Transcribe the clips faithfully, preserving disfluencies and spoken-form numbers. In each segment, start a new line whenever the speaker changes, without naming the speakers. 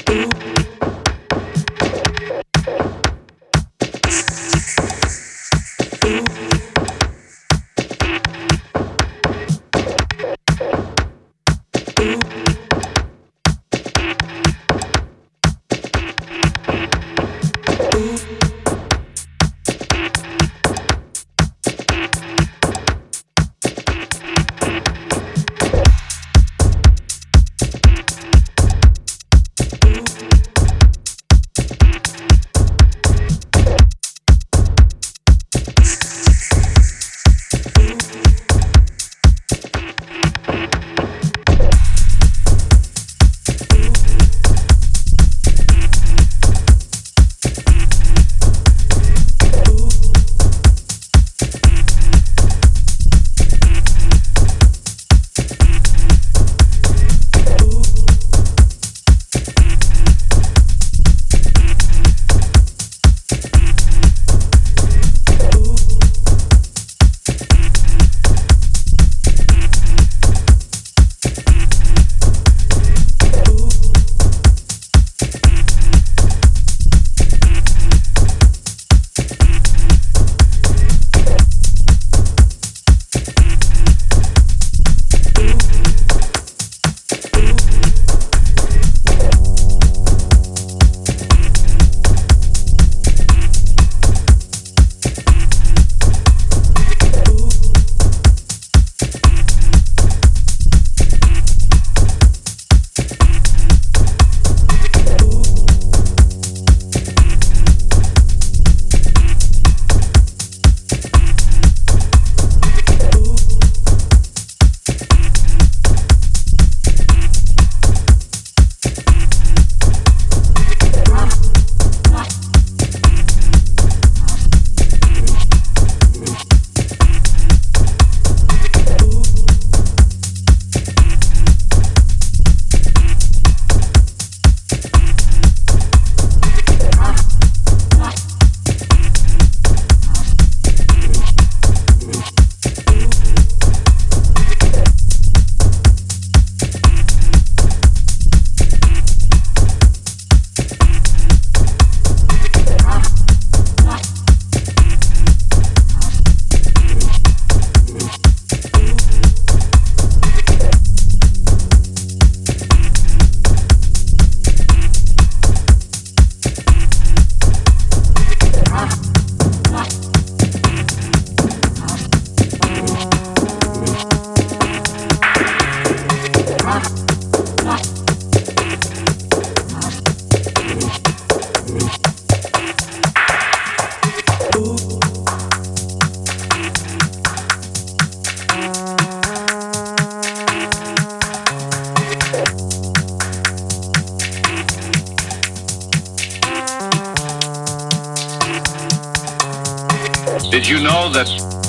Did you know that?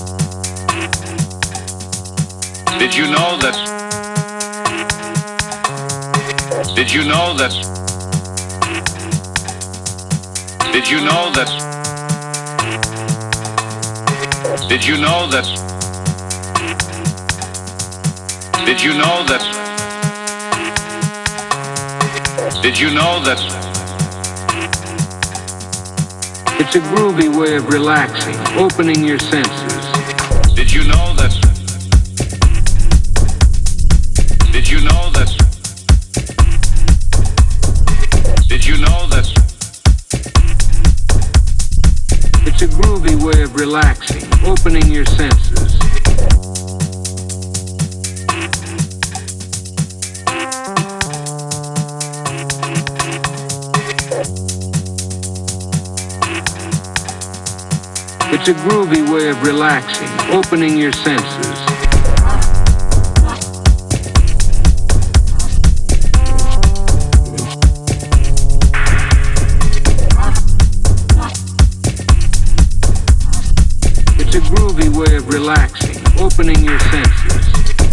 Did you know that? Did you know that? Did you know that? Did you know that? Did you know that? Did you know that?
It's a groovy way of relaxing, opening your senses.
Did you know that? Did you know that? Did you know that?
It's a groovy way of relaxing, opening your senses. It's a groovy way of relaxing, opening your senses. It's a groovy way of relaxing, opening your senses.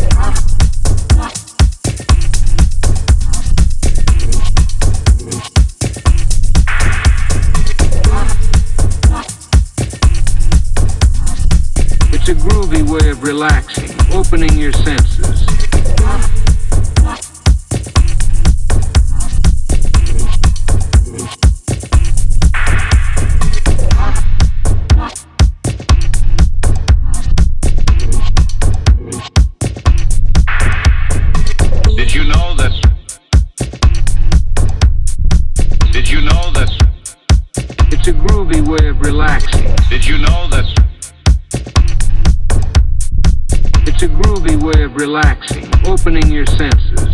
It's a groovy way of relaxing, opening your senses. It's a groovy way of relaxing.
Did you know that?
It's a groovy way of relaxing, opening your senses.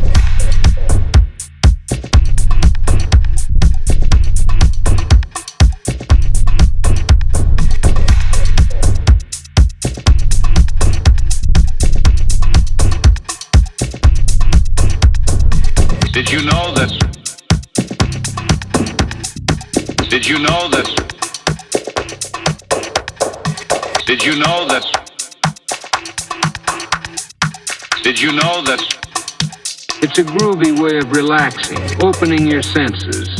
Did you know that? Did you know that? Did you know that? Did you know that?
It's a groovy way of relaxing, opening your senses.